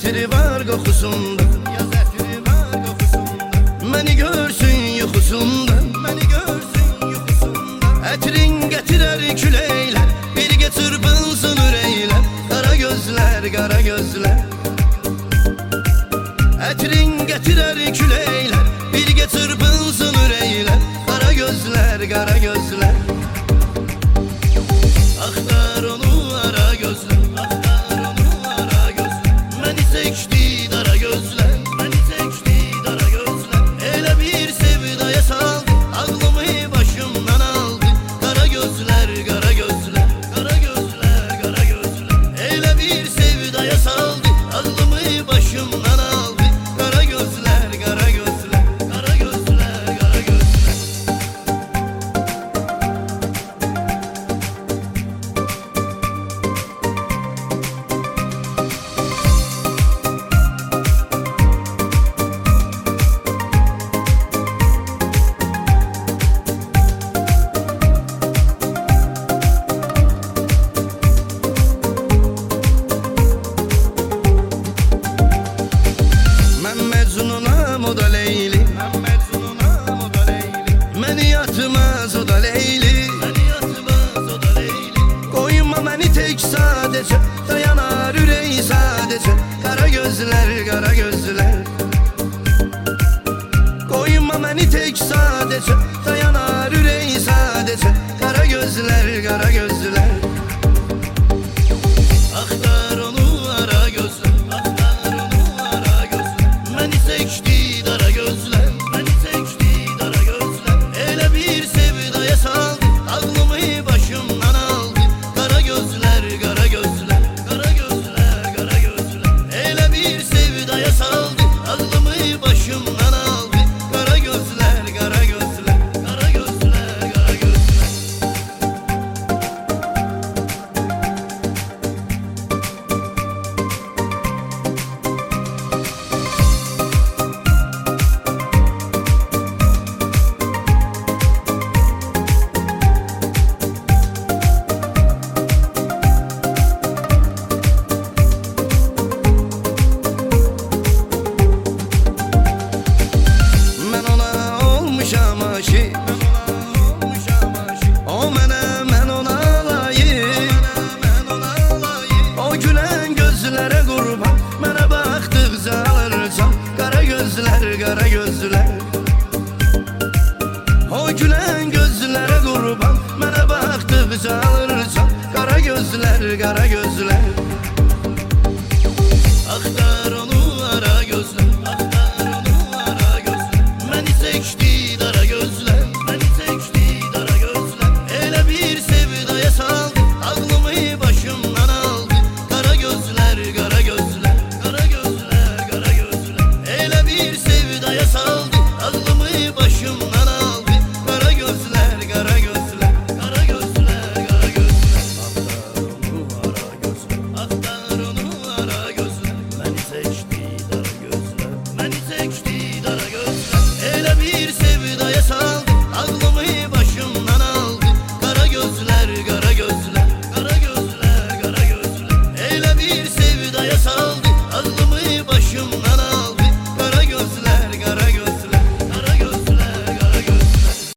ətri var qoxusunda, yaz ətri var qoxusunda. Məni görsün yuxusunda, məni görsün yuxusunda. Ətrin gətirər küləklər, birgə çırpınsın ürəklər. Qara gözlər, qara gözlər. Ətrin gətirər küləklər, birgə çırpınsın ürəklər. Qara gözlər, qara gözlər. Axtar onu ara gözlər, axtar onu ara gözlər. Məni çəkdi dara gözlər, məni çəkdi dara gözlər. Elə bir sevdaya saldı, ağlımı başımdan aldı. Qara gözlər, qara gözlər, qara gözlər, qara gözlər. Elə bir sevdaya saldı, ağlımı başımdan aldı.